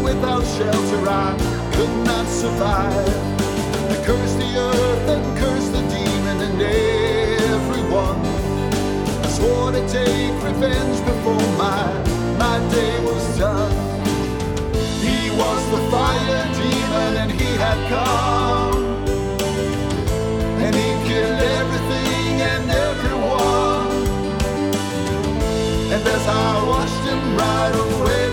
without shelter, I could not survive. I cursed the earth and cursed the demon and everyone. I swore to take revenge before my day was done. He was the fire demon and he had come, and he killed everything and everyone. And as I watched him ride away,